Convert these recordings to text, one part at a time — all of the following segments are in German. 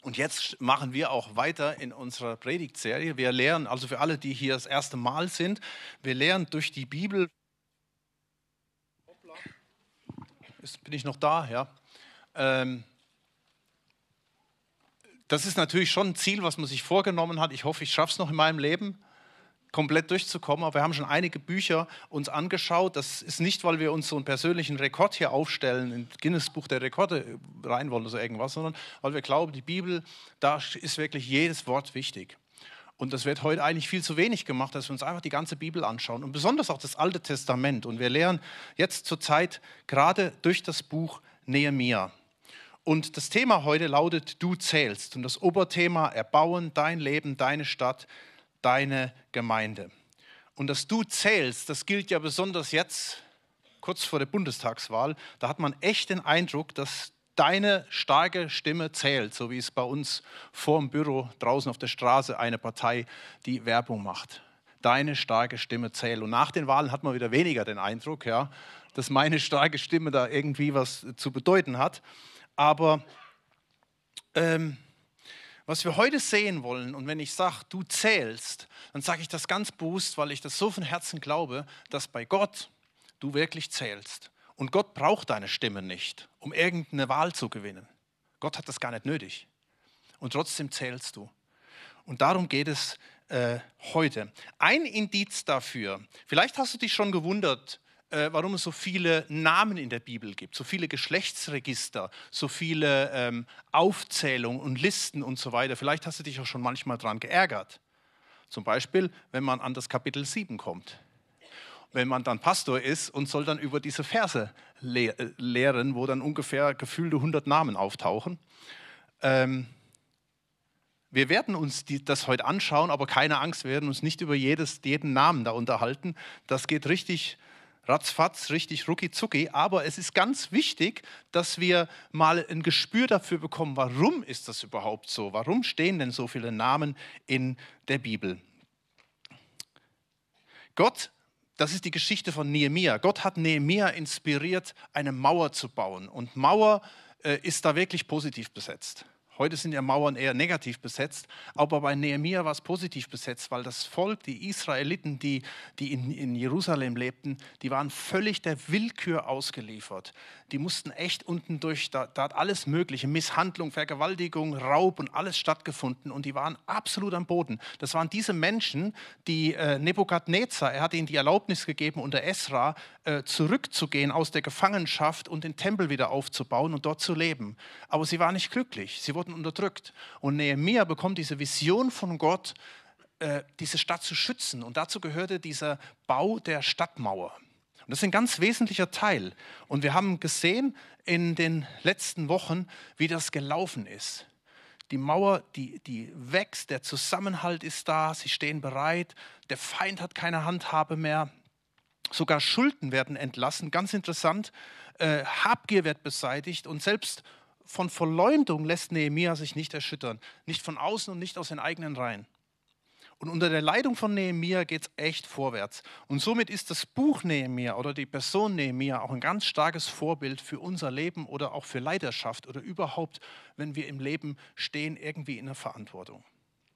Und jetzt machen wir auch weiter in unserer Predigtserie. Wir lernen, also für alle, die hier das erste Mal sind, wir lernen durch die Bibel. Bin ich noch da? Ja. Das ist natürlich schon ein Ziel, was man sich vorgenommen hat. Ich hoffe, ich schaffe es noch in meinem Leben, komplett durchzukommen. Aber wir haben schon einige Bücher uns angeschaut. Das ist nicht, weil wir uns so einen persönlichen Rekord hier aufstellen, in Guinness-Buch der Rekorde rein wollen oder so irgendwas, sondern weil wir glauben, die Bibel, da ist wirklich jedes Wort wichtig. Und das wird heute eigentlich viel zu wenig gemacht, dass wir uns einfach die ganze Bibel anschauen und besonders auch das Alte Testament. Und wir lernen jetzt zur Zeit gerade durch das Buch Nehemia. Und das Thema heute lautet, du zählst. Und das Oberthema, erbauen dein Leben, deine Stadt, deine Gemeinde. Und dass du zählst, das gilt ja besonders jetzt, kurz vor der Bundestagswahl. Da hat man echt den Eindruck, dass deine starke Stimme zählt, so wie es bei uns vor dem Büro draußen auf der Straße eine Partei die Werbung macht. Deine starke Stimme zählt. Und nach den Wahlen hat man wieder weniger den Eindruck, ja, dass meine starke Stimme da irgendwie was zu bedeuten hat. Aber was wir heute sehen wollen, und wenn ich sage, du zählst, dann sage ich das ganz bewusst, weil ich das so von Herzen glaube, dass bei Gott du wirklich zählst. Und Gott braucht deine Stimme nicht, um irgendeine Wahl zu gewinnen. Gott hat das gar nicht nötig. Und trotzdem zählst du. Und darum geht es heute. Ein Indiz dafür, vielleicht hast du dich schon gewundert, warum es so viele Namen in der Bibel gibt, so viele Geschlechtsregister, so viele Aufzählungen und Listen und so weiter. Vielleicht hast du dich auch schon manchmal daran geärgert. Zum Beispiel, wenn man an das Kapitel 7 kommt. Wenn man dann Pastor ist und soll dann über diese Verse lehren, wo dann ungefähr gefühlte 100 Namen auftauchen. Wir werden uns das heute anschauen, aber keine Angst, wir werden uns nicht über jeden Namen da unterhalten. Das geht richtig ratzfatz, richtig rucki-zucki. Aber es ist ganz wichtig, dass wir mal ein Gespür dafür bekommen, warum ist das überhaupt so? Warum stehen denn so viele Namen in der Bibel? Gott, das ist die Geschichte von Nehemia. Gott hat Nehemia inspiriert, eine Mauer zu bauen. Und Mauer ist da wirklich positiv besetzt. Heute sind ja Mauern eher negativ besetzt, aber bei Nehemia war es positiv besetzt, weil das Volk, die Israeliten, die in Jerusalem lebten, die waren völlig der Willkür ausgeliefert. Die mussten echt unten durch, da hat alles Mögliche, Misshandlung, Vergewaltigung, Raub und alles stattgefunden und die waren absolut am Boden. Das waren diese Menschen, die Nebukadnezar, er hat ihnen die Erlaubnis gegeben, unter Esra zurückzugehen aus der Gefangenschaft und den Tempel wieder aufzubauen und dort zu leben. Aber sie waren nicht glücklich, sie wurden unterdrückt. Und Nehemia bekommt diese Vision von Gott, diese Stadt zu schützen. Und dazu gehörte dieser Bau der Stadtmauer. Und das ist ein ganz wesentlicher Teil. Und wir haben gesehen in den letzten Wochen, wie das gelaufen ist. Die Mauer, die wächst, der Zusammenhalt ist da, sie stehen bereit, der Feind hat keine Handhabe mehr. Sogar Schulden werden entlassen, ganz interessant. Habgier wird beseitigt und selbst von Verleumdung lässt Nehemia sich nicht erschüttern. Nicht von außen und nicht aus den eigenen Reihen. Und unter der Leitung von Nehemia geht es echt vorwärts. Und somit ist das Buch Nehemia oder die Person Nehemia auch ein ganz starkes Vorbild für unser Leben oder auch für Leiterschaft oder überhaupt, wenn wir im Leben stehen, irgendwie in der Verantwortung.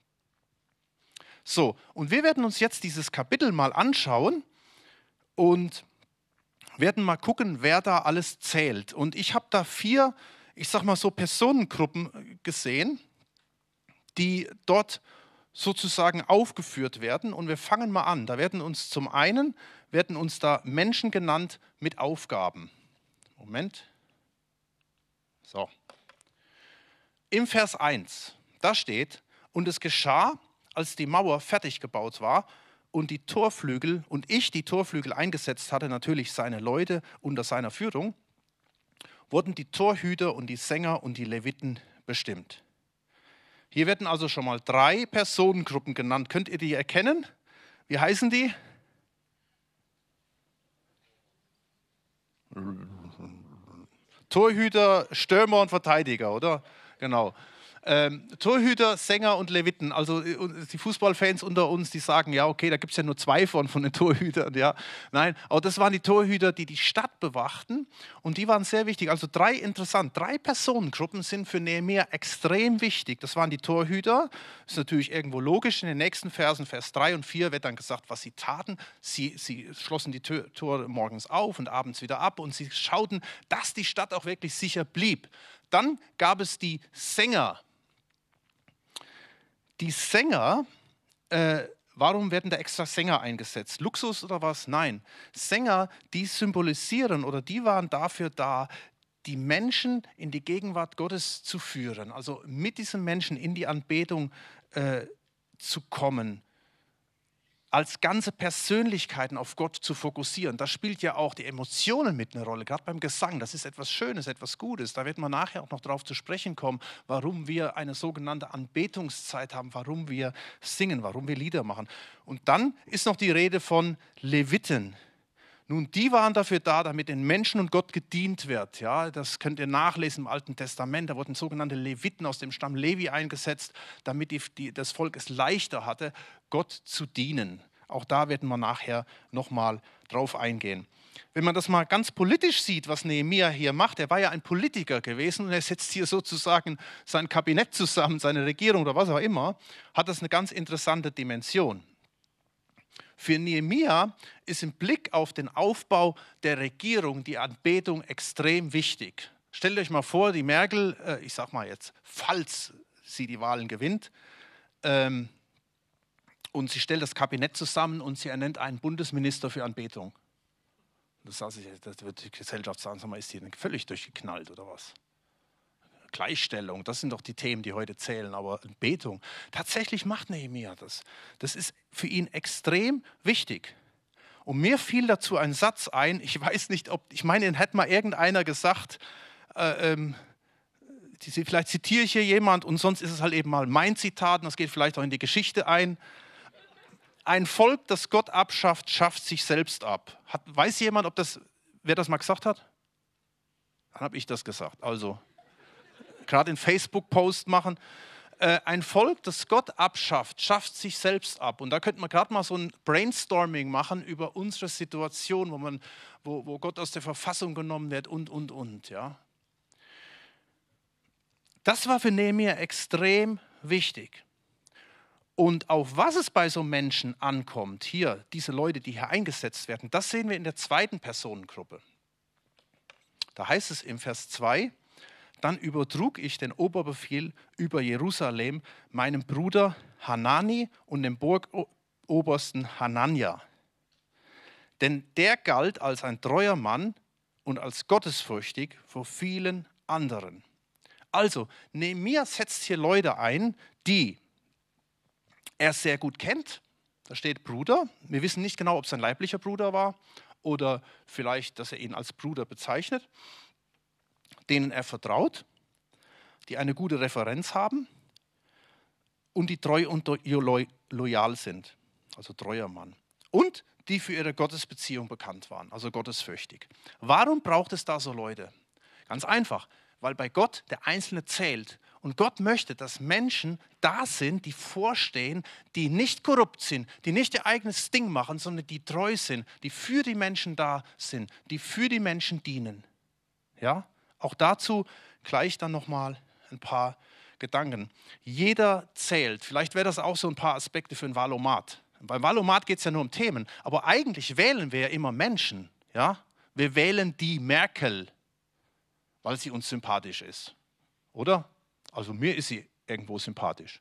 So, und wir werden uns jetzt dieses Kapitel mal anschauen und werden mal gucken, wer da alles zählt. Und ich habe da 4, ich sag mal so, Personengruppen gesehen, die dort sozusagen aufgeführt werden. Und wir fangen mal an. Da werden uns zum einen, da Menschen genannt mit Aufgaben. Moment. So. Im Vers 1, da steht, und es geschah, als die Mauer fertig gebaut war, und die Torflügel eingesetzt hatte, natürlich seine Leute unter seiner Führung, wurden die Torhüter und die Sänger und die Leviten bestimmt. Hier werden also schon mal 3 Personengruppen genannt. Könnt ihr die erkennen? Wie heißen die? Torhüter, Stürmer und Verteidiger, oder? Genau. Torhüter, Sänger und Leviten. Also die Fußballfans unter uns, die sagen, ja okay, da gibt es ja nur zwei von den Torhütern. Ja. Nein, aber das waren die Torhüter, die die Stadt bewachten und die waren sehr wichtig. Also drei Personengruppen sind für Nehemia extrem wichtig. Das waren die Torhüter, das ist natürlich irgendwo logisch. In den nächsten Versen, Vers 3 und 4 wird dann gesagt, was sie taten. Sie schlossen die Tore morgens auf und abends wieder ab und sie schauten, dass die Stadt auch wirklich sicher blieb. Dann gab es die Sänger. Die Sänger, warum werden da extra Sänger eingesetzt? Luxus oder was? Nein. Sänger, die symbolisieren oder die waren dafür da, die Menschen in die Gegenwart Gottes zu führen. Also mit diesen Menschen in die Anbetung zu kommen. Als ganze Persönlichkeiten auf Gott zu fokussieren. Da spielt ja auch die Emotionen mit eine Rolle, gerade beim Gesang. Das ist etwas Schönes, etwas Gutes. Da wird man nachher auch noch darauf zu sprechen kommen, warum wir eine sogenannte Anbetungszeit haben, warum wir singen, warum wir Lieder machen. Und dann ist noch die Rede von Leviten. Nun, die waren dafür da, damit den Menschen und Gott gedient wird. Ja, das könnt ihr nachlesen im Alten Testament. Da wurden sogenannte Leviten aus dem Stamm Levi eingesetzt, damit das Volk es leichter hatte, Gott zu dienen. Auch da werden wir nachher nochmal drauf eingehen. Wenn man das mal ganz politisch sieht, was Nehemia hier macht, er war ja ein Politiker gewesen und er setzt hier sozusagen sein Kabinett zusammen, seine Regierung oder was auch immer, hat das eine ganz interessante Dimension. Für Nehemia ist im Blick auf den Aufbau der Regierung die Anbetung extrem wichtig. Stellt euch mal vor, die Merkel, ich sage mal jetzt, falls sie die Wahlen gewinnt, und sie stellt das Kabinett zusammen und sie ernennt einen Bundesminister für Anbetung. Das wird die Gesellschaft sagen, sag mal, ist die völlig durchgeknallt oder was? Gleichstellung, das sind doch die Themen, die heute zählen, aber Anbetung. Tatsächlich macht Nehemia das. Das ist für ihn extrem wichtig. Und mir fiel dazu ein Satz ein, ich weiß nicht, ich meine, den hätte mal irgendeiner gesagt, vielleicht zitiere ich hier jemand und sonst ist es halt eben mal mein Zitat und das geht vielleicht auch in die Geschichte ein. Ein Volk, das Gott abschafft, schafft sich selbst ab. Weiß jemand, wer das mal gesagt hat? Dann habe ich das gesagt. Also gerade in Facebook-Post machen. Ein Volk, das Gott abschafft, schafft sich selbst ab. Und da könnte man gerade mal so ein Brainstorming machen über unsere Situation, wo Gott aus der Verfassung genommen wird und. Ja. Das war für Nehemia extrem wichtig. Und auf was es bei so Menschen ankommt, hier, diese Leute, die hier eingesetzt werden, das sehen wir in der zweiten Personengruppe. Da heißt es im Vers 2, dann übertrug ich den Oberbefehl über Jerusalem meinem Bruder Hanani und dem Burgobersten Hanania. Denn der galt als ein treuer Mann und als gottesfürchtig vor vielen anderen. Also, Nehemia setzt hier Leute ein, die er sehr gut kennt. Da steht Bruder. Wir wissen nicht genau, ob es sein leiblicher Bruder war oder vielleicht, dass er ihn als Bruder bezeichnet, denen er vertraut, die eine gute Referenz haben und die treu und loyal sind, also treuer Mann. Und die für ihre Gottesbeziehung bekannt waren, also gottesfürchtig. Warum braucht es da so Leute? Ganz einfach, weil bei Gott der Einzelne zählt. Und Gott möchte, dass Menschen da sind, die vorstehen, die nicht korrupt sind, die nicht ihr eigenes Ding machen, sondern die treu sind, die für die Menschen da sind, die für die Menschen dienen. Ja? Auch dazu gleich dann nochmal ein paar Gedanken. Jeder zählt. Vielleicht wäre das auch so ein paar Aspekte für ein Wahlomat. Beim Wahlomat geht es ja nur um Themen, aber eigentlich wählen wir ja immer Menschen. Ja? Wir wählen die Merkel, weil sie uns sympathisch ist. Oder? Also mir ist sie irgendwo sympathisch.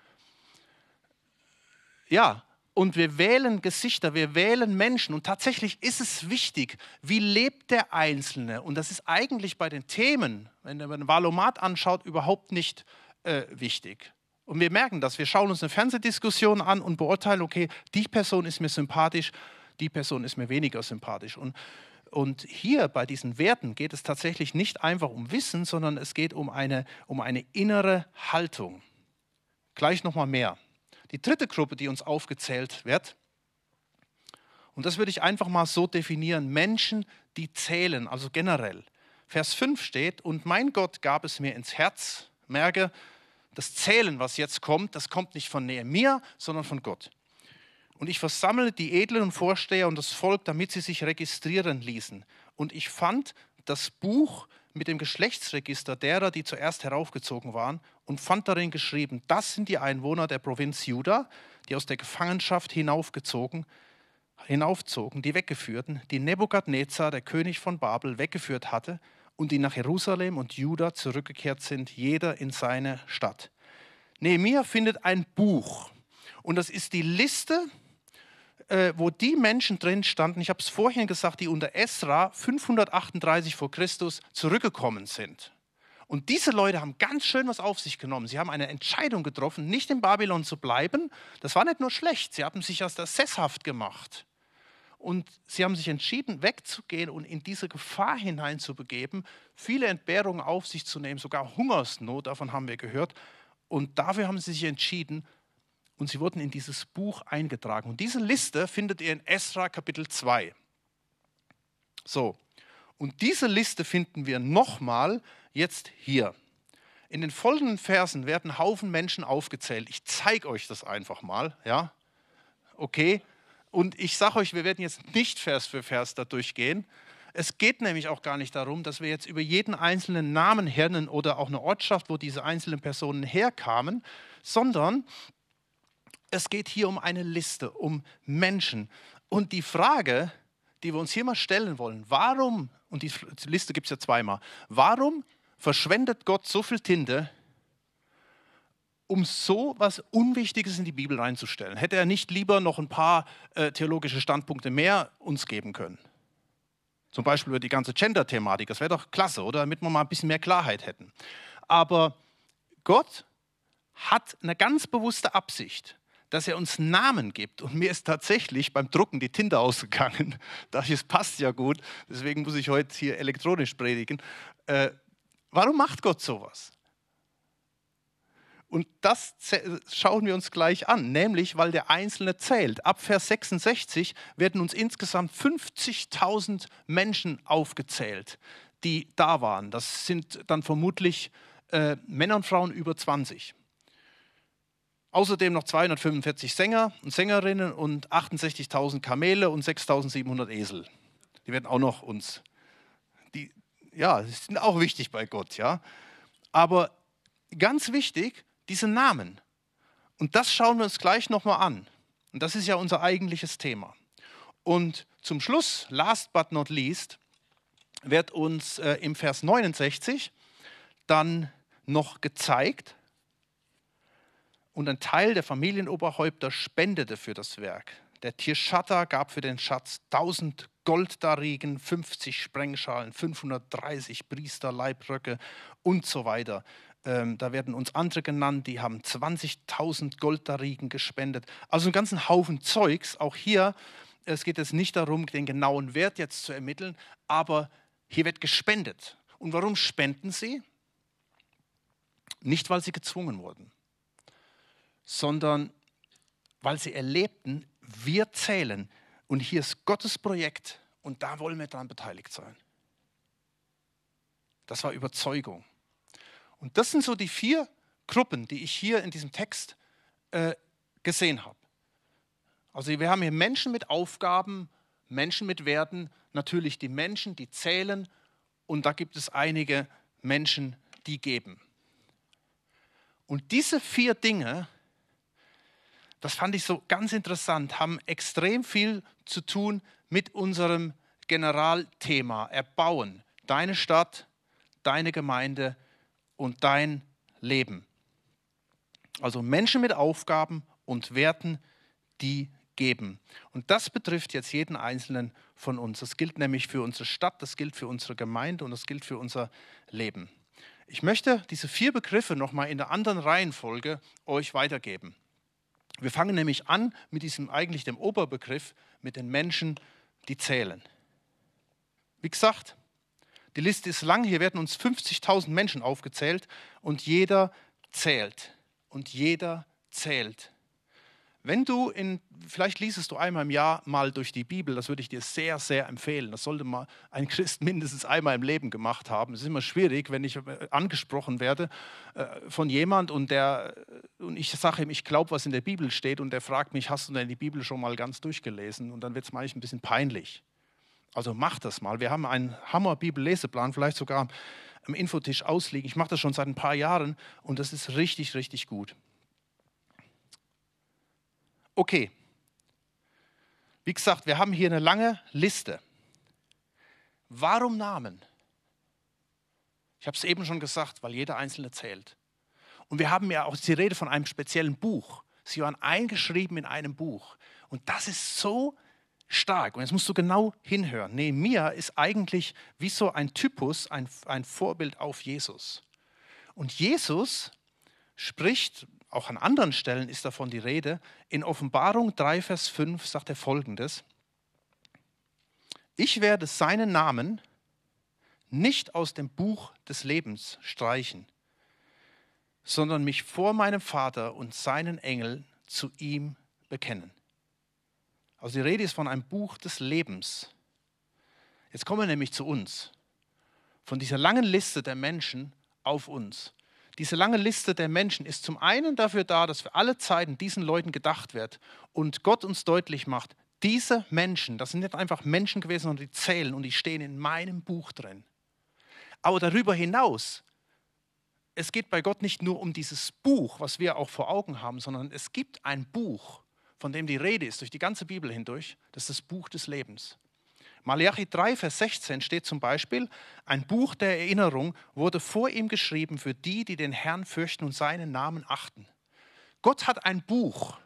Ja, und wir wählen Gesichter, wir wählen Menschen. Und tatsächlich ist es wichtig, wie lebt der Einzelne. Und das ist eigentlich bei den Themen, wenn man ein Wahlomat anschaut, überhaupt nicht wichtig. Und wir merken das. Wir schauen uns eine Fernsehdiskussion an und beurteilen, okay, die Person ist mir sympathisch, die Person ist mir weniger sympathisch. Und hier bei diesen Werten geht es tatsächlich nicht einfach um Wissen, sondern es geht um eine innere Haltung. Gleich nochmal mehr. Die dritte Gruppe, die uns aufgezählt wird, und das würde ich einfach mal so definieren, Menschen, die zählen, also generell. Vers 5 steht, und mein Gott gab es mir ins Herz, merke, das Zählen, was jetzt kommt, das kommt nicht von Nehemia, sondern von Gott. Und ich versammelte die edlen Vorsteher und das Volk, damit sie sich registrieren ließen. Und ich fand das Buch mit dem Geschlechtsregister derer, die zuerst heraufgezogen waren, und fand darin geschrieben, das sind die Einwohner der Provinz Juda, die aus der Gefangenschaft hinaufzogen, die Weggeführten, die Nebukadnezar, der König von Babel, weggeführt hatte und die nach Jerusalem und Juda zurückgekehrt sind, jeder in seine Stadt. Nehemia findet ein Buch und das ist die Liste, wo die Menschen drin standen, ich habe es vorhin gesagt, die unter Esra 538 vor Christus zurückgekommen sind. Und diese Leute haben ganz schön was auf sich genommen. Sie haben eine Entscheidung getroffen, nicht in Babylon zu bleiben. Das war nicht nur schlecht, sie haben sich erst sesshaft gemacht. Und sie haben sich entschieden, wegzugehen und in diese Gefahr hineinzubegeben, viele Entbehrungen auf sich zu nehmen, sogar Hungersnot, davon haben wir gehört. Und dafür haben sie sich entschieden und sie wurden in dieses Buch eingetragen. Und diese Liste findet ihr in Esra Kapitel 2. So, und diese Liste finden wir nochmal jetzt hier. In den folgenden Versen werden Haufen Menschen aufgezählt. Ich zeige euch das einfach mal. Ja? Okay. Und ich sage euch, wir werden jetzt nicht Vers für Vers da durchgehen. Es geht nämlich auch gar nicht darum, dass wir jetzt über jeden einzelnen Namen hernennen oder auch eine Ortschaft, wo diese einzelnen Personen herkamen, sondern es geht hier um eine Liste, um Menschen. Und die Frage, die wir uns hier mal stellen wollen, warum, und die Liste gibt es ja zweimal, warum verschwendet Gott so viel Tinte, um so was Unwichtiges in die Bibel reinzustellen? Hätte er nicht lieber noch ein paar theologische Standpunkte mehr uns geben können? Zum Beispiel über die ganze Gender-Thematik. Das wäre doch klasse, oder? Damit wir mal ein bisschen mehr Klarheit hätten. Aber Gott hat eine ganz bewusste Absicht, dass er uns Namen gibt. Und mir ist tatsächlich beim Drucken die Tinte ausgegangen. Das passt ja gut, deswegen muss ich heute hier elektronisch predigen. Warum macht Gott sowas? Und das schauen wir uns gleich an, nämlich weil der Einzelne zählt. Ab Vers 66 werden uns insgesamt 50.000 Menschen aufgezählt, die da waren. Das sind dann vermutlich Männer und Frauen über 20. Außerdem noch 245 Sänger und Sängerinnen und 68.000 Kamele und 6.700 Esel. Die werden auch noch uns, die sind auch wichtig bei Gott. Ja? Aber ganz wichtig, diese Namen. Und das schauen wir uns gleich nochmal an. Und das ist ja unser eigentliches Thema. Und zum Schluss, last but not least, wird uns im Vers 69 dann noch gezeigt, und ein Teil der Familienoberhäupter spendete für das Werk. Der Tirschatta gab für den Schatz 1000 Golddarigen, 50 Sprengschalen, 530 Priesterleibröcke und so weiter. Da werden uns andere genannt, die haben 20.000 Golddarigen gespendet. Also einen ganzen Haufen Zeugs. Auch hier, es geht jetzt nicht darum, den genauen Wert jetzt zu ermitteln, aber hier wird gespendet. Und warum spenden sie? Nicht, weil sie gezwungen wurden, sondern weil sie erlebten, wir zählen. Und hier ist Gottes Projekt und da wollen wir daran beteiligt sein. Das war Überzeugung. Und das sind so die 4 Gruppen, die ich hier in diesem Text gesehen habe. Also wir haben hier Menschen mit Aufgaben, Menschen mit Werten, natürlich die Menschen, die zählen, und da gibt es einige Menschen, die geben. Und diese 4 Dinge, das fand ich so ganz interessant, haben extrem viel zu tun mit unserem Generalthema, erbauen. Deine Stadt, deine Gemeinde und dein Leben. Also Menschen mit Aufgaben und Werten, die geben. Und das betrifft jetzt jeden Einzelnen von uns. Das gilt nämlich für unsere Stadt, das gilt für unsere Gemeinde und das gilt für unser Leben. Ich möchte diese 4 Begriffe nochmal in der anderen Reihenfolge euch weitergeben. Wir fangen nämlich an mit dem Oberbegriff, mit den Menschen, die zählen. Wie gesagt, die Liste ist lang, hier werden uns 50.000 Menschen aufgezählt und jeder zählt. Und jeder zählt. Vielleicht liest du einmal im Jahr mal durch die Bibel, das würde ich dir sehr, sehr empfehlen. Das sollte mal ein Christ mindestens einmal im Leben gemacht haben. Es ist immer schwierig, wenn ich angesprochen werde von jemand und ich sage ihm, ich glaube, was in der Bibel steht, und der fragt mich, hast du denn die Bibel schon mal ganz durchgelesen? Und dann wird es manchmal ein bisschen peinlich. Also mach das mal. Wir haben einen Hammer-Bibel-Leseplan, vielleicht sogar am Infotisch ausliegen. Ich mache das schon seit ein paar Jahren und das ist richtig, richtig gut. Okay. Wie gesagt, wir haben hier eine lange Liste. Warum Namen? Ich habe es eben schon gesagt, weil jeder Einzelne zählt. Und wir haben ja auch die Rede von einem speziellen Buch. Sie waren eingeschrieben in einem Buch. Und das ist so stark. Und jetzt musst du genau hinhören. Nehemia ist eigentlich wie so ein Typus, ein Vorbild auf Jesus. Und Jesus spricht, auch an anderen Stellen ist davon die Rede, in Offenbarung 3, Vers 5 sagt er Folgendes: Ich werde seinen Namen nicht aus dem Buch des Lebens streichen, sondern mich vor meinem Vater und seinen Engeln zu ihm bekennen. Also die Rede ist von einem Buch des Lebens. Jetzt kommen wir nämlich zu uns. Von dieser langen Liste der Menschen auf uns. Diese lange Liste der Menschen ist zum einen dafür da, dass für alle Zeiten diesen Leuten gedacht wird und Gott uns deutlich macht, diese Menschen, das sind nicht einfach Menschen gewesen, sondern die zählen und die stehen in meinem Buch drin. Aber darüber hinaus, es geht bei Gott nicht nur um dieses Buch, was wir auch vor Augen haben, sondern es gibt ein Buch, von dem die Rede ist, durch die ganze Bibel hindurch, das ist das Buch des Lebens. Malachi 3, Vers 16 steht zum Beispiel: Ein Buch der Erinnerung wurde vor ihm geschrieben für die, die den Herrn fürchten und seinen Namen achten. Gott hat ein Buch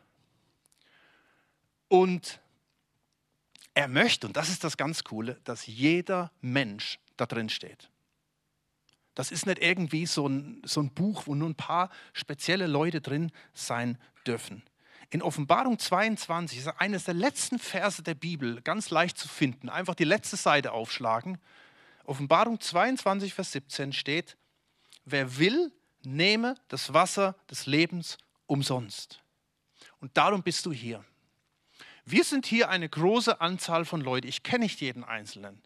und er möchte, und das ist das ganz Coole, dass jeder Mensch da drin steht. Das ist nicht irgendwie so ein Buch, wo nur ein paar spezielle Leute drin sein dürfen. In Offenbarung 22 ist eines der letzten Verse der Bibel, ganz leicht zu finden. Einfach die letzte Seite aufschlagen. Offenbarung 22, Vers 17 steht: Wer will, nehme das Wasser des Lebens umsonst. Und darum bist du hier. Wir sind hier eine große Anzahl von Leuten. Ich kenne nicht jeden Einzelnen.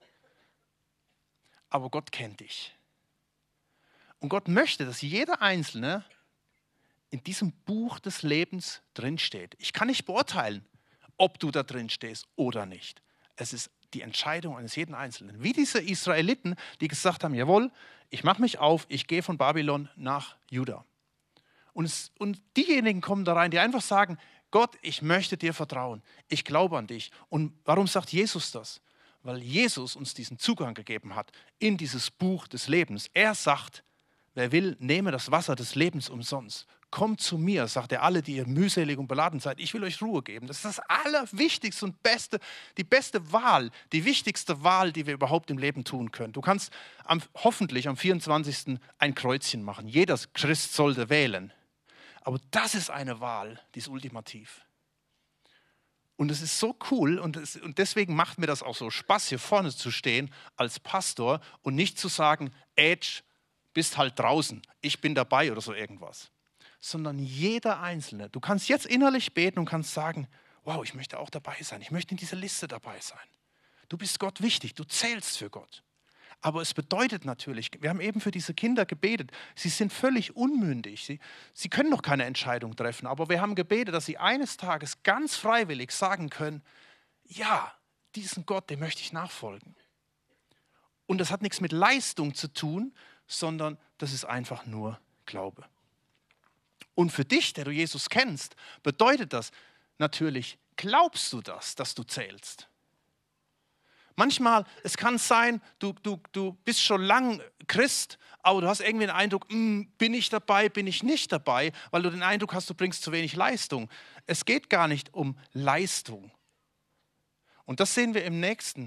Aber Gott kennt dich. Und Gott möchte, dass jeder Einzelne in diesem Buch des Lebens drinsteht. Ich kann nicht beurteilen, ob du da drin stehst oder nicht. Es ist die Entscheidung eines jeden Einzelnen. Wie diese Israeliten, die gesagt haben, jawohl, ich mache mich auf, ich gehe von Babylon nach Juda. Und diejenigen kommen da rein, die einfach sagen, Gott, ich möchte dir vertrauen, ich glaube an dich. Und warum sagt Jesus das? Weil Jesus uns diesen Zugang gegeben hat in dieses Buch des Lebens. Er sagt, wer will, nehme das Wasser des Lebens umsonst. Kommt zu mir, sagt er, alle, die ihr mühselig und beladen seid. Ich will euch Ruhe geben. Das ist das Allerwichtigste und die beste Wahl, die wichtigste Wahl, die wir überhaupt im Leben tun können. Du kannst hoffentlich am 24. ein Kreuzchen machen. Jeder Christ sollte wählen. Aber das ist eine Wahl, die ist ultimativ. Und es ist so cool und deswegen macht mir das auch so Spaß, hier vorne zu stehen als Pastor und nicht zu sagen, Edge, bist halt draußen, ich bin dabei oder so irgendwas. Sondern jeder Einzelne. Du kannst jetzt innerlich beten und kannst sagen, wow, ich möchte auch dabei sein. Ich möchte in dieser Liste dabei sein. Du bist Gott wichtig, du zählst für Gott. Aber es bedeutet natürlich, wir haben eben für diese Kinder gebetet, sie sind völlig unmündig. Sie können noch keine Entscheidung treffen. Aber wir haben gebetet, dass sie eines Tages ganz freiwillig sagen können, ja, diesen Gott, dem möchte ich nachfolgen. Und das hat nichts mit Leistung zu tun, sondern das ist einfach nur Glaube. Und für dich, der du Jesus kennst, bedeutet das natürlich, glaubst du das, dass du zählst? Manchmal, es kann sein, du bist schon lang Christ, aber du hast irgendwie den Eindruck, bin ich dabei, bin ich nicht dabei, weil du den Eindruck hast, du bringst zu wenig Leistung. Es geht gar nicht um Leistung. Und das sehen wir im nächsten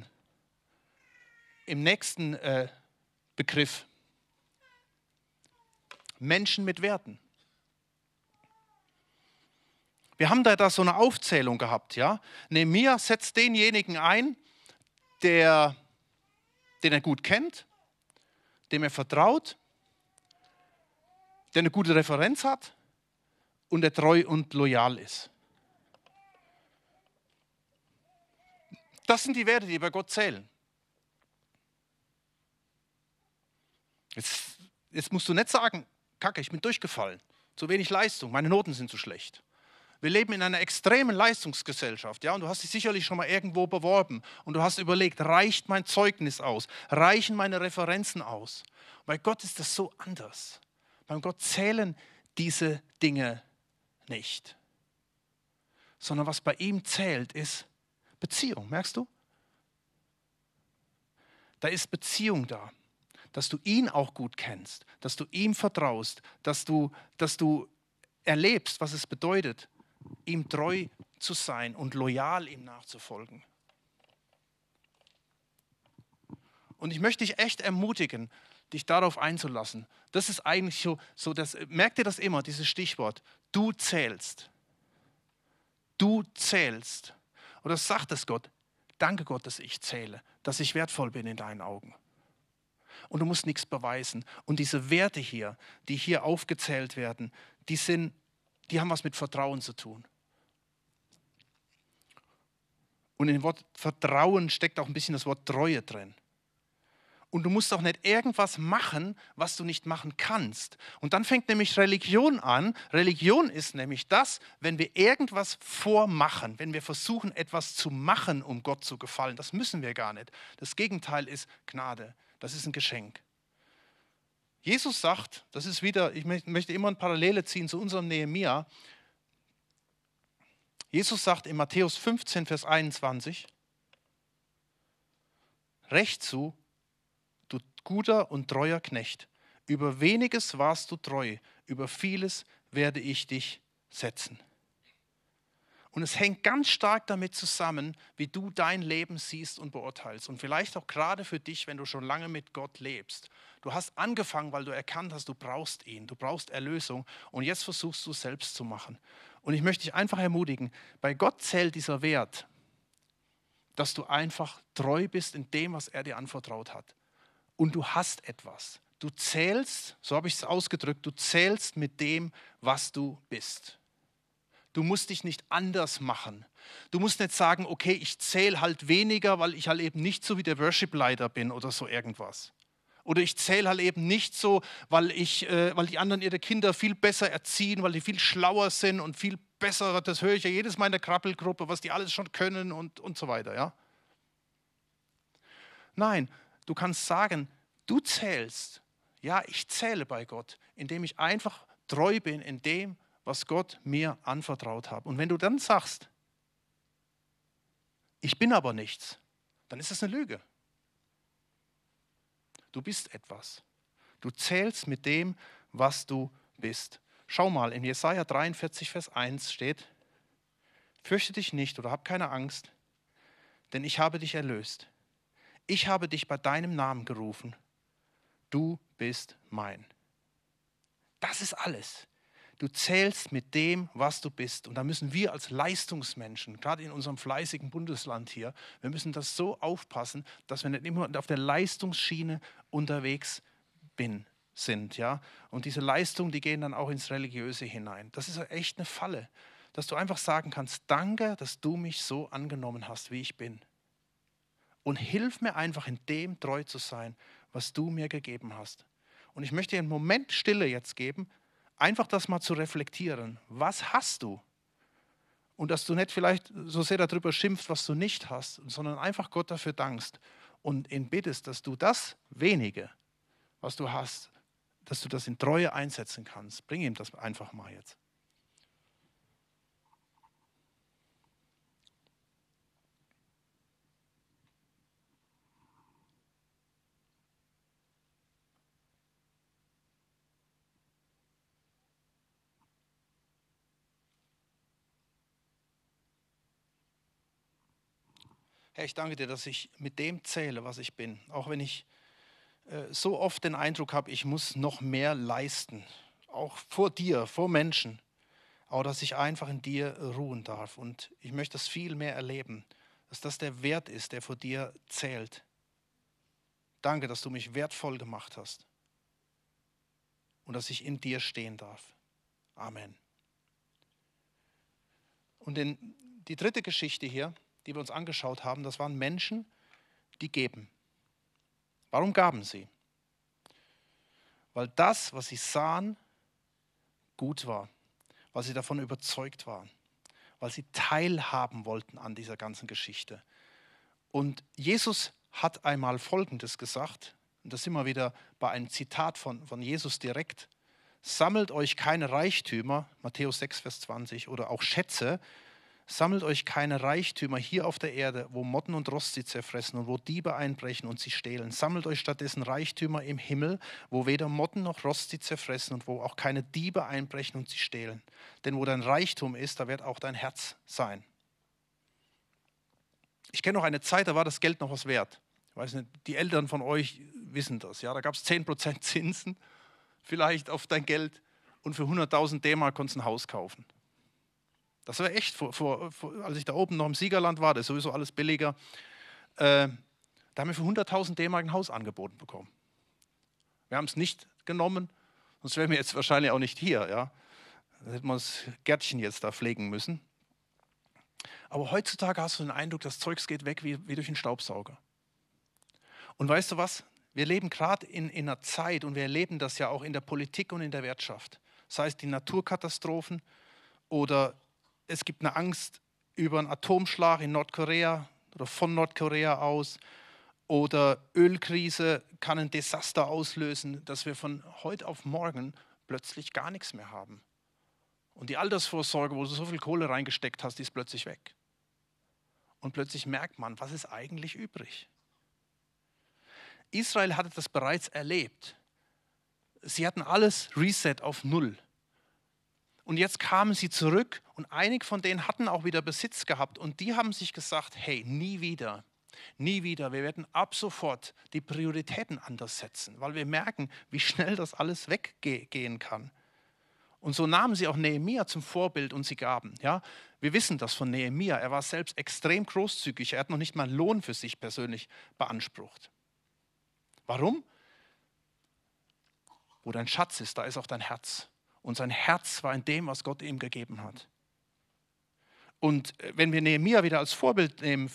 Begriff. Menschen mit Werten. Wir haben da so eine Aufzählung gehabt. Ja? Nehemia setzt denjenigen ein, den er gut kennt, dem er vertraut, der eine gute Referenz hat und der treu und loyal ist. Das sind die Werte, die bei Gott zählen. Jetzt musst du nicht sagen, Kacke, ich bin durchgefallen. Zu wenig Leistung, meine Noten sind zu schlecht. Wir leben in einer extremen Leistungsgesellschaft, ja, und du hast dich sicherlich schon mal irgendwo beworben und du hast überlegt, reicht mein Zeugnis aus? Reichen meine Referenzen aus? Bei Gott ist das so anders. Beim Gott zählen diese Dinge nicht. Sondern was bei ihm zählt, ist Beziehung, merkst du? Da ist Beziehung da, dass du ihn auch gut kennst, dass du ihm vertraust, dass du erlebst, was es bedeutet, ihm treu zu sein und loyal ihm nachzufolgen. Und ich möchte dich echt ermutigen, dich darauf einzulassen. Das ist eigentlich so merkt ihr das immer, dieses Stichwort, du zählst. Du zählst. Oder sagt es Gott, danke Gott, dass ich zähle, dass ich wertvoll bin in deinen Augen. Und du musst nichts beweisen. Und diese Werte hier, die hier aufgezählt werden, die haben was mit Vertrauen zu tun. Und in dem Wort Vertrauen steckt auch ein bisschen das Wort Treue drin. Und du musst auch nicht irgendwas machen, was du nicht machen kannst. Und dann fängt nämlich Religion an. Religion ist nämlich das, wenn wir irgendwas vormachen, wenn wir versuchen, etwas zu machen, um Gott zu gefallen. Das müssen wir gar nicht. Das Gegenteil ist Gnade. Das ist ein Geschenk. Jesus sagt, das ist wieder, ich möchte immer eine Parallele ziehen zu unserem Nehemia. Jesus sagt in Matthäus 15, Vers 21, Recht zu, du guter und treuer Knecht. Über weniges warst du treu, über vieles werde ich dich setzen. Und es hängt ganz stark damit zusammen, wie du dein Leben siehst und beurteilst. Und vielleicht auch gerade für dich, wenn du schon lange mit Gott lebst. Du hast angefangen, weil du erkannt hast, du brauchst ihn, du brauchst Erlösung. Und jetzt versuchst du es selbst zu machen. Und ich möchte dich einfach ermutigen, bei Gott zählt dieser Wert, dass du einfach treu bist in dem, was er dir anvertraut hat. Und du hast etwas. Du zählst, so habe ich es ausgedrückt, du zählst mit dem, was du bist. Du musst dich nicht anders machen. Du musst nicht sagen, okay, ich zähle halt weniger, weil ich halt eben nicht so wie der Worship-Leiter bin oder so irgendwas. Oder ich zähle halt eben nicht so, weil die anderen ihre Kinder viel besser erziehen, weil die viel schlauer sind und viel besser, das höre ich ja jedes Mal in der Krabbelgruppe, was die alles schon können und so weiter. Ja? Nein, du kannst sagen, du zählst. Ja, ich zähle bei Gott, indem ich einfach treu bin in dem, was Gott mir anvertraut hat. Und wenn du dann sagst, ich bin aber nichts, dann ist das eine Lüge. Du bist etwas. Du zählst mit dem, was du bist. Schau mal, in Jesaja 43, Vers 1 steht, fürchte dich nicht oder hab keine Angst, denn ich habe dich erlöst. Ich habe dich bei deinem Namen gerufen. Du bist mein. Das ist alles. Du zählst mit dem, was du bist. Und da müssen wir als Leistungsmenschen, gerade in unserem fleißigen Bundesland hier, wir müssen das so aufpassen, dass wir nicht immer auf der Leistungsschiene unterwegs sind. Ja? Und diese Leistungen, die gehen dann auch ins Religiöse hinein. Das ist echt eine Falle, dass du einfach sagen kannst, danke, dass du mich so angenommen hast, wie ich bin. Und hilf mir einfach in dem treu zu sein, was du mir gegeben hast. Und ich möchte dir einen Moment Stille jetzt geben, einfach das mal zu reflektieren. Was hast du? Und dass du nicht vielleicht so sehr darüber schimpfst, was du nicht hast, sondern einfach Gott dafür dankst und ihn bittest, dass du das wenige, was du hast, dass du das in Treue einsetzen kannst. Bring ihm das einfach mal jetzt. Herr, ich danke dir, dass ich mit dem zähle, was ich bin. Auch wenn ich so oft den Eindruck habe, ich muss noch mehr leisten. Auch vor dir, vor Menschen. Aber dass ich einfach in dir ruhen darf. Und ich möchte das viel mehr erleben. Dass das der Wert ist, der vor dir zählt. Danke, dass du mich wertvoll gemacht hast. Und dass ich in dir stehen darf. Amen. Und die dritte Geschichte hier, die wir uns angeschaut haben, das waren Menschen, die geben. Warum gaben sie? Weil das, was sie sahen, gut war, weil sie davon überzeugt waren, weil sie teilhaben wollten an dieser ganzen Geschichte. Und Jesus hat einmal Folgendes gesagt, und das sind wir wieder bei einem Zitat von Jesus direkt: Sammelt euch keine Reichtümer, Matthäus 6, Vers 20, oder auch Schätze, sammelt euch keine Reichtümer hier auf der Erde, wo Motten und Rost sie zerfressen und wo Diebe einbrechen und sie stehlen. Sammelt euch stattdessen Reichtümer im Himmel, wo weder Motten noch Rost sie zerfressen und wo auch keine Diebe einbrechen und sie stehlen. Denn wo dein Reichtum ist, da wird auch dein Herz sein. Ich kenne noch eine Zeit, da war das Geld noch was wert. Ich weiß nicht, die Eltern von euch wissen das. Ja? Da gab es 10% Zinsen vielleicht auf dein Geld und für 100.000 D-Mark konntest du ein Haus kaufen. Das war echt, als ich da oben noch im Siegerland war, das ist sowieso alles billiger, da haben wir für 100.000 D-Mark ein Haus angeboten bekommen. Wir haben es nicht genommen, sonst wären wir jetzt wahrscheinlich auch nicht hier. Ja? Dann hätten wir das Gärtchen jetzt da pflegen müssen. Aber heutzutage hast du den Eindruck, das Zeugs geht weg wie durch einen Staubsauger. Und weißt du was? Wir leben gerade in einer Zeit, und wir erleben das ja auch in der Politik und in der Wirtschaft. Sei es die Naturkatastrophen oder es gibt eine Angst über einen Atomschlag in Nordkorea oder von Nordkorea aus, oder Ölkrise kann ein Desaster auslösen, dass wir von heute auf morgen plötzlich gar nichts mehr haben. Und die Altersvorsorge, wo du so viel Kohle reingesteckt hast, die ist plötzlich weg. Und plötzlich merkt man, was ist eigentlich übrig? Israel hatte das bereits erlebt. Sie hatten alles Reset auf Null. Und jetzt kamen sie zurück und einige von denen hatten auch wieder Besitz gehabt. Und die haben sich gesagt, hey, nie wieder, wir werden ab sofort die Prioritäten anders setzen, weil wir merken, wie schnell das alles weggehen kann. Und so nahmen sie auch Nehemia zum Vorbild und sie gaben. Ja? Wir wissen das von Nehemia, er war selbst extrem großzügig, er hat noch nicht mal einen Lohn für sich persönlich beansprucht. Warum? Wo dein Schatz ist, da ist auch dein Herz. Und sein Herz war in dem, was Gott ihm gegeben hat. Und wenn wir Nehemia wieder als Vorbild nehmen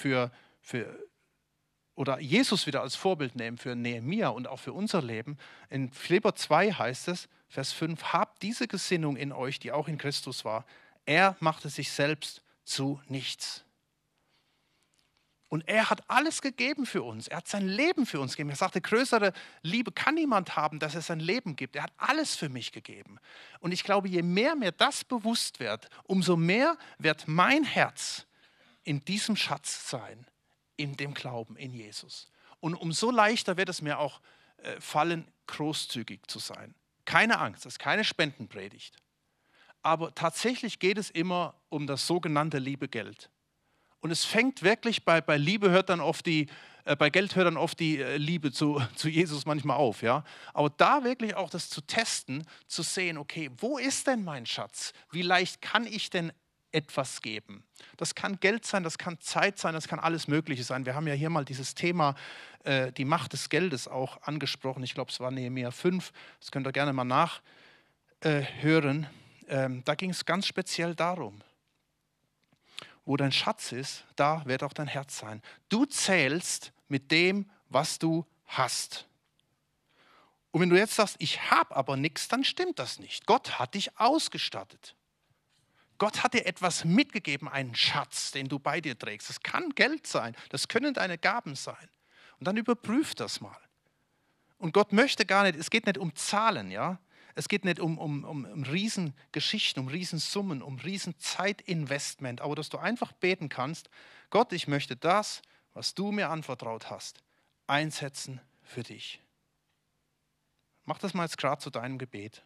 oder Jesus wieder als Vorbild nehmen für Nehemia und auch für unser Leben, in Philipper 2 heißt es, Vers 5, habt diese Gesinnung in euch, die auch in Christus war. Er machte sich selbst zu nichts. Und er hat alles gegeben für uns. Er hat sein Leben für uns gegeben. Er sagte, größere Liebe kann niemand haben, dass er sein Leben gibt. Er hat alles für mich gegeben. Und ich glaube, je mehr mir das bewusst wird, umso mehr wird mein Herz in diesem Schatz sein, in dem Glauben in Jesus. Und umso leichter wird es mir auch fallen, großzügig zu sein. Keine Angst, das ist keine Spendenpredigt. Aber tatsächlich geht es immer um das sogenannte liebe Geld. Und es fängt wirklich bei Liebe hört dann oft bei Geld hört dann oft die Liebe zu Jesus manchmal auf, ja. Aber da wirklich auch das zu testen, zu sehen, okay, wo ist denn mein Schatz? Wie leicht kann ich denn etwas geben? Das kann Geld sein, das kann Zeit sein, das kann alles Mögliche sein. Wir haben ja hier mal dieses Thema, die Macht des Geldes auch angesprochen. Ich glaube, es war Nehemia 5. Das könnt ihr gerne mal nachhören. Da ging es ganz speziell darum. Wo dein Schatz ist, da wird auch dein Herz sein. Du zählst mit dem, was du hast. Und wenn du jetzt sagst, ich habe aber nichts, dann stimmt das nicht. Gott hat dich ausgestattet. Gott hat dir etwas mitgegeben, einen Schatz, den du bei dir trägst. Das kann Geld sein, das können deine Gaben sein. Und dann überprüf das mal. Und Gott möchte gar nicht, es geht nicht um Zahlen, ja. Es geht nicht um Riesengeschichten, um Riesensummen, um Riesenzeitinvestment, aber dass du einfach beten kannst, Gott, ich möchte das, was du mir anvertraut hast, einsetzen für dich. Mach das mal jetzt gerade zu deinem Gebet.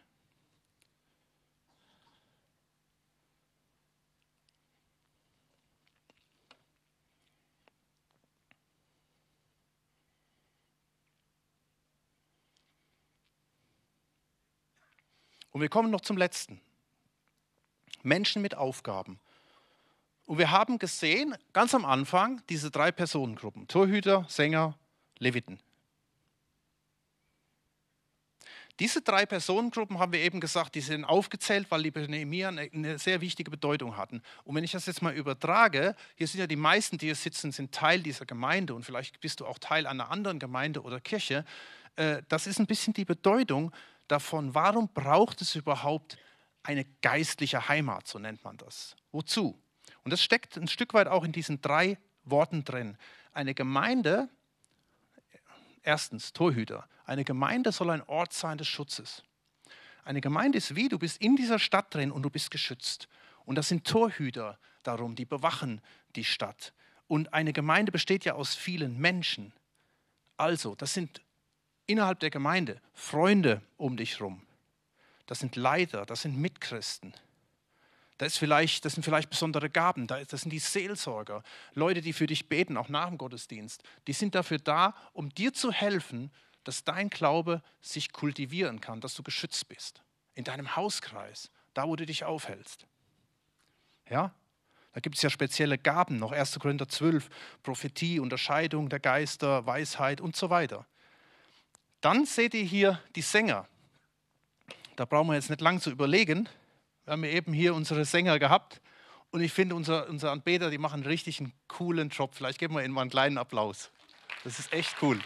Und wir kommen noch zum Letzten. Menschen mit Aufgaben. Und wir haben gesehen, ganz am Anfang, diese 3 Personengruppen. Torhüter, Sänger, Leviten. Diese 3 Personengruppen haben wir eben gesagt, die sind aufgezählt, weil die bei Nehemia eine sehr wichtige Bedeutung hatten. Und wenn ich das jetzt mal übertrage, hier sind ja die meisten, die hier sitzen, sind Teil dieser Gemeinde und vielleicht bist du auch Teil einer anderen Gemeinde oder Kirche. Das ist ein bisschen die Bedeutung davon, warum braucht es überhaupt eine geistliche Heimat, so nennt man das. Wozu? Und das steckt ein Stück weit auch in diesen 3 Worten drin. Eine Gemeinde, erstens Torhüter, eine Gemeinde soll ein Ort sein des Schutzes. Eine Gemeinde ist wie, du bist in dieser Stadt drin und du bist geschützt. Und das sind Torhüter darum, die bewachen die Stadt. Und eine Gemeinde besteht ja aus vielen Menschen. Also, das sind innerhalb der Gemeinde Freunde um dich rum. Das sind Leiter, das sind Mitchristen. Das sind vielleicht besondere Gaben, das sind die Seelsorger, Leute, die für dich beten, auch nach dem Gottesdienst. Die sind dafür da, um dir zu helfen, dass dein Glaube sich kultivieren kann, dass du geschützt bist. In deinem Hauskreis, da wo du dich aufhältst. Ja? Da gibt es ja spezielle Gaben, noch 1. Korinther 12, Prophetie, Unterscheidung der Geister, Weisheit und so weiter. Dann seht ihr hier die Sänger. Da brauchen wir jetzt nicht lang zu überlegen. Wir haben ja eben hier unsere Sänger gehabt und ich finde, unsere Anbeter, die machen richtig einen coolen Job. Vielleicht geben wir ihnen mal einen kleinen Applaus. Das ist echt cool.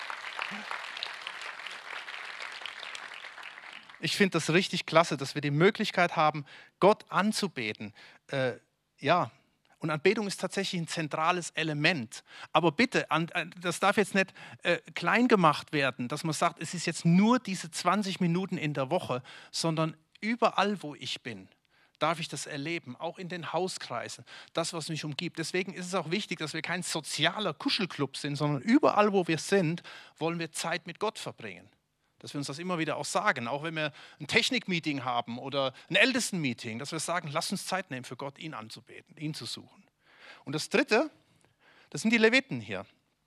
Ich finde das richtig klasse, dass wir die Möglichkeit haben, Gott anzubeten. Und Anbetung ist tatsächlich ein zentrales Element. Aber bitte, das darf jetzt nicht klein gemacht werden, dass man sagt, es ist jetzt nur diese 20 Minuten in der Woche, sondern überall, wo ich bin, darf ich das erleben, auch in den Hauskreisen, das, was mich umgibt. Deswegen ist es auch wichtig, dass wir kein sozialer Kuschelclub sind, sondern überall, wo wir sind, wollen wir Zeit mit Gott verbringen. Dass wir uns das immer wieder auch sagen, auch wenn wir ein Technikmeeting haben oder ein Ältestenmeeting, dass wir sagen, lass uns Zeit nehmen für Gott, ihn anzubeten, ihn zu suchen. Und das Dritte, das sind die Leviten hier.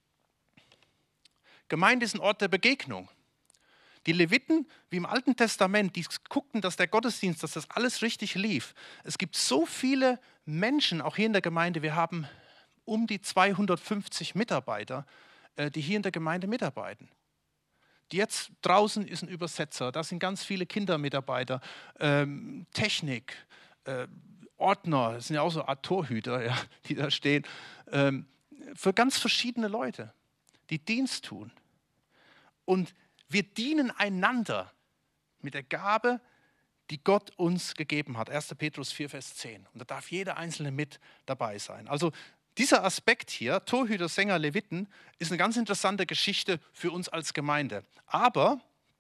Gemeinde ist ein Ort der Begegnung. Die Leviten, wie im Alten Testament, die guckten, dass der Gottesdienst, dass das alles richtig lief. Es gibt so viele Menschen, auch hier in der Gemeinde, wir haben um die 250 Mitarbeiter, die hier in der Gemeinde mitarbeiten. Jetzt draußen ist ein Übersetzer, da sind ganz viele Kindermitarbeiter, Technik, Ordner, das sind ja auch so Art Torhüter, ja, die da stehen, für ganz verschiedene Leute, die Dienst tun. Und wir dienen einander mit der Gabe, die Gott uns gegeben hat. 1. Petrus 4, Vers 10. Und da darf jeder Einzelne mit dabei sein. Also dieser Aspekt hier, Torhüter, Sänger, Leviten, ist eine ganz interessante Geschichte für uns als Gemeinde. Aber,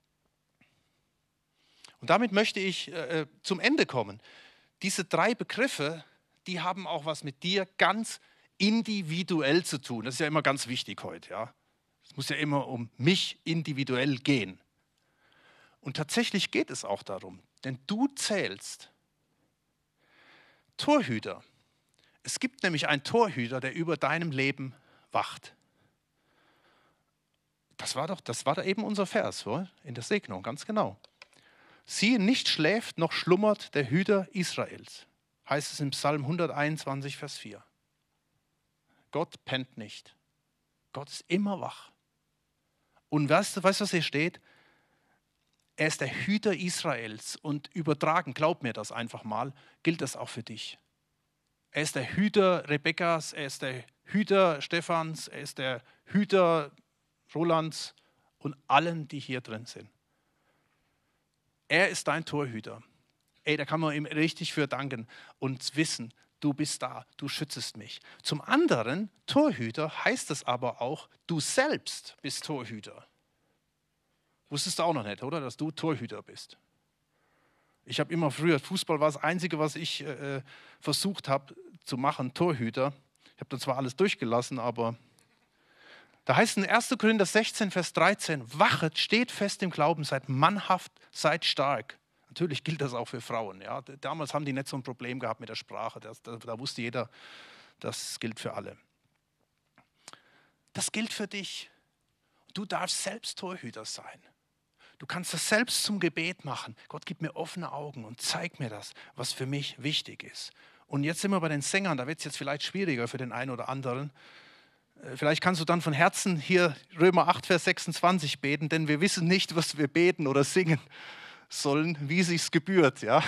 und damit möchte ich zum Ende kommen, diese 3 Begriffe, die haben auch was mit dir ganz individuell zu tun. Das ist ja immer ganz wichtig heute. Ja? Es muss ja immer um mich individuell gehen. Und tatsächlich geht es auch darum, denn du zählst. Torhüter. Es gibt nämlich einen Torhüter, der über deinem Leben wacht. Das war da eben unser Vers in der Segnung, ganz genau. Siehe, nicht schläft noch schlummert der Hüter Israels, heißt es im Psalm 121, Vers 4. Gott pennt nicht. Gott ist immer wach. Und weißt du, was hier steht? Er ist der Hüter Israels und übertragen, glaub mir das einfach mal, gilt das auch für dich. Er ist der Hüter Rebekkas, er ist der Hüter Stephans, er ist der Hüter Rolands und allen, die hier drin sind. Er ist dein Torhüter. Da kann man ihm richtig für danken und wissen, du bist da, du schützest mich. Zum anderen, Torhüter heißt es aber auch, du selbst bist Torhüter. Wusstest du auch noch nicht, oder? Dass du Torhüter bist. Ich habe immer früher, Fußball war das Einzige, was ich versucht habe zu machen, Torhüter. Ich habe dann zwar alles durchgelassen, aber da heißt es in 1. Korinther 16, Vers 13, wachet, steht fest im Glauben, seid mannhaft, seid stark. Natürlich gilt das auch für Frauen. Ja. Damals haben die nicht so ein Problem gehabt mit der Sprache. Da wusste jeder, das gilt für alle. Das gilt für dich. Du darfst selbst Torhüter sein. Du kannst das selbst zum Gebet machen. Gott, gib mir offene Augen und zeig mir das, was für mich wichtig ist. Und jetzt sind wir bei den Sängern, da wird es jetzt vielleicht schwieriger für den einen oder anderen. Vielleicht kannst du dann von Herzen hier Römer 8, Vers 26 beten, denn wir wissen nicht, was wir beten oder singen sollen, wie sich's gebührt, ja.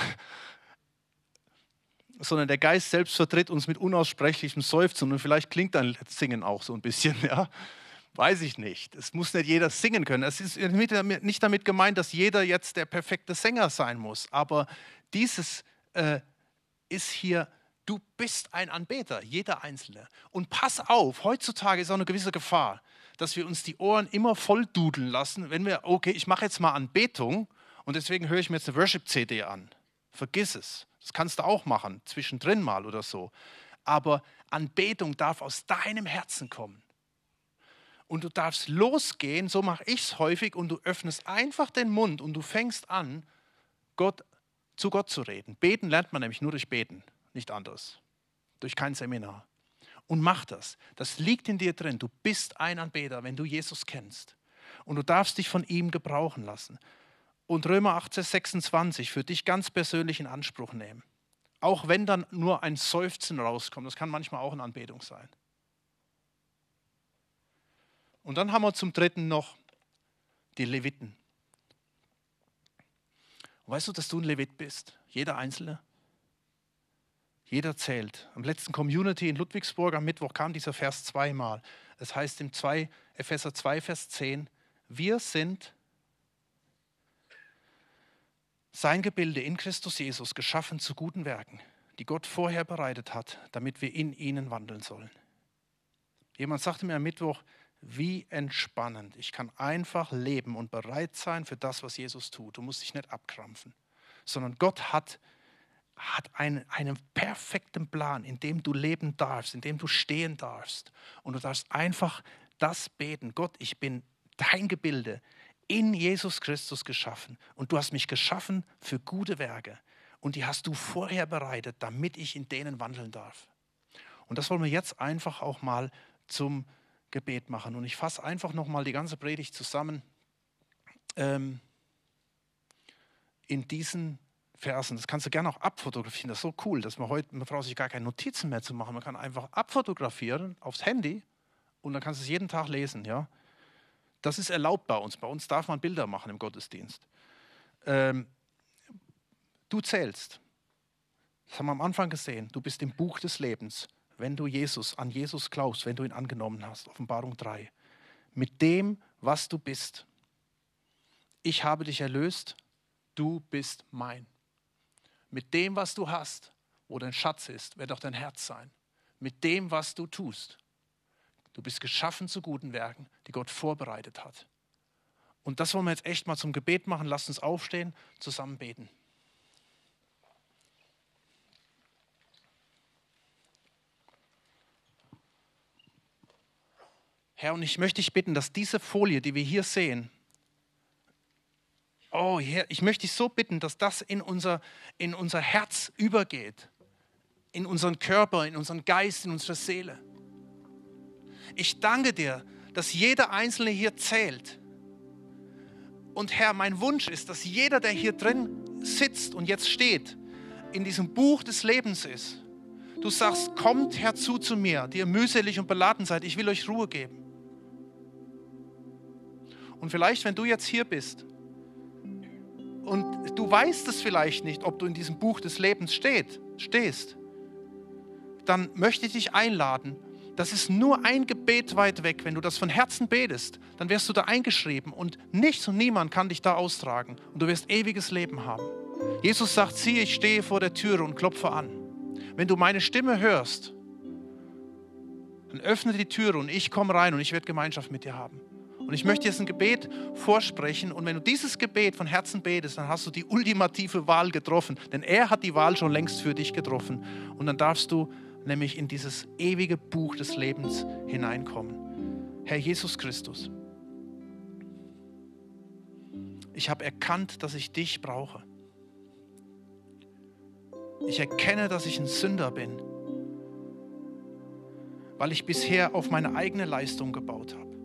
Sondern der Geist selbst vertritt uns mit unaussprechlichem Seufzen und vielleicht klingt dein Singen auch so ein bisschen, ja. Weiß ich nicht. Es muss nicht jeder singen können. Es ist nicht damit gemeint, dass jeder jetzt der perfekte Sänger sein muss, aber dieses ist hier, du bist ein Anbeter, jeder Einzelne. Und pass auf, heutzutage ist auch eine gewisse Gefahr, dass wir uns die Ohren immer voll dudeln lassen, wenn wir, okay, ich mache jetzt mal Anbetung und deswegen höre ich mir jetzt eine Worship-CD an. Vergiss es. Das kannst du auch machen, zwischendrin mal oder so. Aber Anbetung darf aus deinem Herzen kommen. Und du darfst losgehen, so mache ich es häufig, und du öffnest einfach den Mund und du fängst an, zu Gott zu reden. Beten lernt man nämlich nur durch Beten, nicht anders. Durch kein Seminar. Und mach das. Das liegt in dir drin. Du bist ein Anbeter, wenn du Jesus kennst. Und du darfst dich von ihm gebrauchen lassen. Und Römer 8, 26 für dich ganz persönlich in Anspruch nehmen. Auch wenn dann nur ein Seufzen rauskommt, das kann manchmal auch eine Anbetung sein. Und dann haben wir zum Dritten noch die Leviten. Weißt du, dass du ein Levit bist? Jeder Einzelne? Jeder zählt. Am letzten Community in Ludwigsburg am Mittwoch kam dieser Vers zweimal. Es heißt in Epheser 2, Vers 10, wir sind sein Gebilde in Christus Jesus, geschaffen zu guten Werken, die Gott vorher bereitet hat, damit wir in ihnen wandeln sollen. Jemand sagte mir am Mittwoch, wie entspannend. Ich kann einfach leben und bereit sein für das, was Jesus tut. Du musst dich nicht abkrampfen, sondern Gott hat einen perfekten Plan, in dem du leben darfst, in dem du stehen darfst. Und du darfst einfach das beten. Gott, ich bin dein Gebilde, in Jesus Christus geschaffen. Und du hast mich geschaffen für gute Werke. Und die hast du vorher bereitet, damit ich in denen wandeln darf. Und das wollen wir jetzt einfach auch mal zum Gebet machen. Und ich fasse einfach nochmal die ganze Predigt zusammen in diesen Versen. Das kannst du gerne auch abfotografieren. Das ist so cool, dass man braucht sich gar keine Notizen mehr zu machen. Man kann einfach abfotografieren aufs Handy und dann kannst du es jeden Tag lesen. Ja? Das ist erlaubt bei uns. Bei uns darf man Bilder machen im Gottesdienst. Du zählst. Das haben wir am Anfang gesehen. Du bist im Buch des Lebens, wenn du an Jesus glaubst, wenn du ihn angenommen hast. Offenbarung 3. Mit dem, was du bist. Ich habe dich erlöst, du bist mein. Mit dem, was du hast, wo dein Schatz ist, wird auch dein Herz sein. Mit dem, was du tust. Du bist geschaffen zu guten Werken, die Gott vorbereitet hat. Und das wollen wir jetzt echt mal zum Gebet machen. Lasst uns aufstehen, zusammen beten. Herr, und ich möchte dich bitten, dass diese Folie, die wir hier sehen, oh Herr, ich möchte dich so bitten, dass das in unser Herz übergeht, in unseren Körper, in unseren Geist, in unsere Seele. Ich danke dir, dass jeder Einzelne hier zählt. Und Herr, mein Wunsch ist, dass jeder, der hier drin sitzt und jetzt steht, in diesem Buch des Lebens ist. Du sagst, kommt herzu zu mir, die ihr mühselig und beladen seid, ich will euch Ruhe geben. Und vielleicht, wenn du jetzt hier bist und du weißt es vielleicht nicht, ob du in diesem Buch des Lebens stehst, dann möchte ich dich einladen. Das ist nur ein Gebet weit weg. Wenn du das von Herzen betest, dann wirst du da eingeschrieben und nichts und niemand kann dich da austragen und du wirst ewiges Leben haben. Jesus sagt, siehe, ich stehe vor der Türe und klopfe an. Wenn du meine Stimme hörst, dann öffne die Türe und ich komme rein und ich werde Gemeinschaft mit dir haben. Und ich möchte jetzt ein Gebet vorsprechen und wenn du dieses Gebet von Herzen betest, dann hast du die ultimative Wahl getroffen, denn er hat die Wahl schon längst für dich getroffen und dann darfst du nämlich in dieses ewige Buch des Lebens hineinkommen. Herr Jesus Christus, ich habe erkannt, dass ich dich brauche. Ich erkenne, dass ich ein Sünder bin, weil ich bisher auf meine eigene Leistung gebaut habe,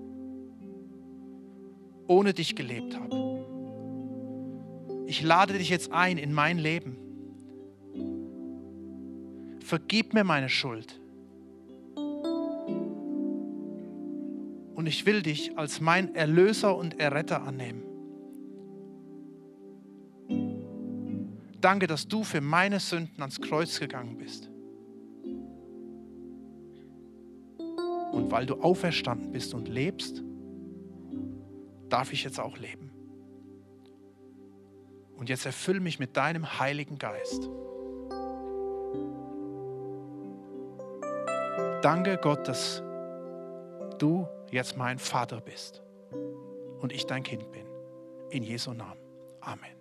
ohne dich gelebt habe. Ich lade dich jetzt ein in mein Leben. Vergib mir meine Schuld. und ich will dich als mein Erlöser und Erretter annehmen. Danke, dass du für meine Sünden ans Kreuz gegangen bist. Und weil du auferstanden bist und lebst, darf ich jetzt auch leben. Und jetzt erfüll mich mit deinem Heiligen Geist. Danke Gott, dass du jetzt mein Vater bist und ich dein Kind bin. In Jesu Namen. Amen.